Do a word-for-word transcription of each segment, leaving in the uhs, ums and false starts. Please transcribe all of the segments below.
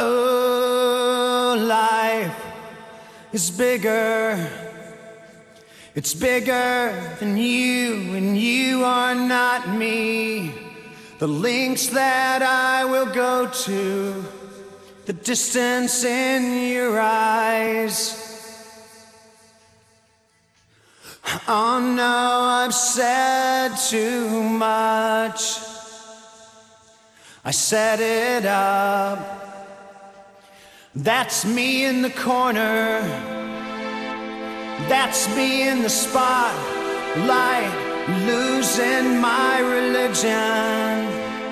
Oh, life is bigger. It's bigger than you, and you are not me. The lengths that I will go to, the distance in your eyes. Oh no, I've said too much. I set it up. That's me in the corner. That's me in the spotlight, losing my religion,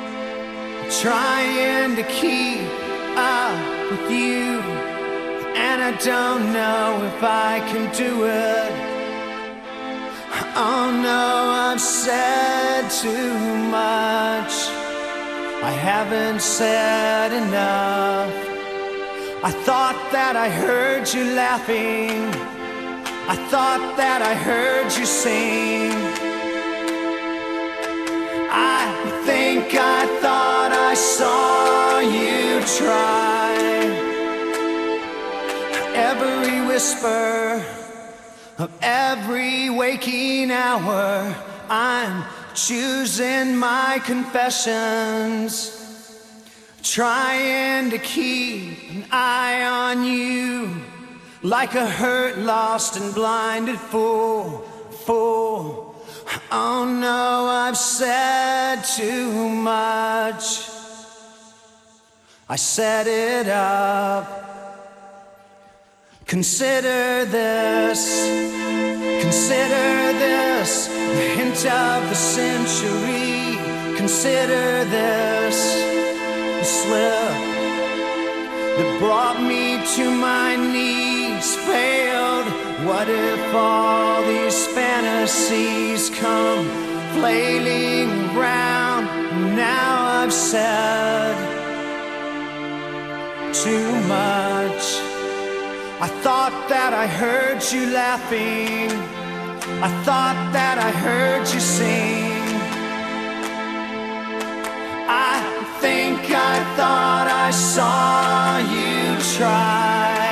trying to keep up with you, and I don't know if I can do it. Oh no, I've said too much. I haven't said enough. I thought that I heard you laughing. I thought that I heard you sing. I think I thought I saw you try. Every whisper of every waking hour, I'm choosing my confessions, trying to keep an eye on you, like a hurt, lost and blinded fool, fool. Oh no, I've said too much. I set it up. Consider this, consider this, the hint of the century. Consider this, the slip that brought me to my knees failed. What if all these fantasies come flailing around? Now I've said too much. I thought that I heard you laughing. I thought that I heard you sing. I think I thought I saw you try.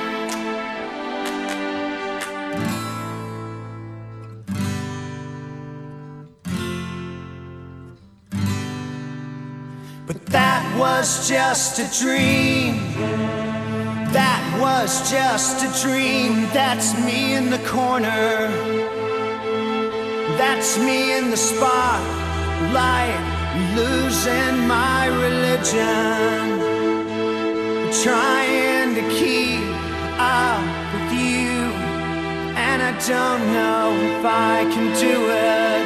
But that was just a dream. That was just a dream. That's me in the corner. That's me in the spotlight, losing my religion, trying to keep up with you, and I don't know if I can do it.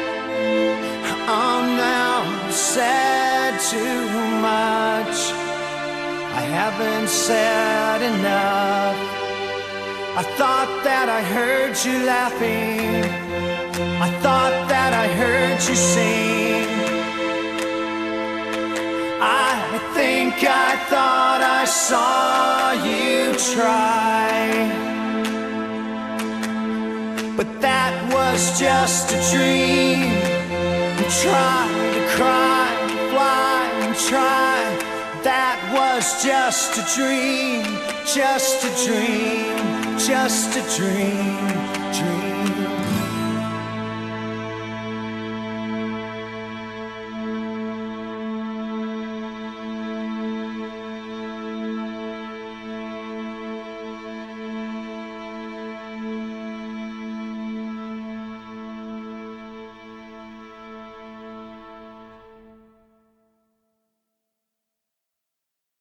Oh no, I've said too much. I haven't said enough. I thought that I heard you laughing. I thought that I heard you sing. I think I thought I saw you try. But that was just a dream. Try to cry, fly and try. That was just a dream, just a dream, just a dream.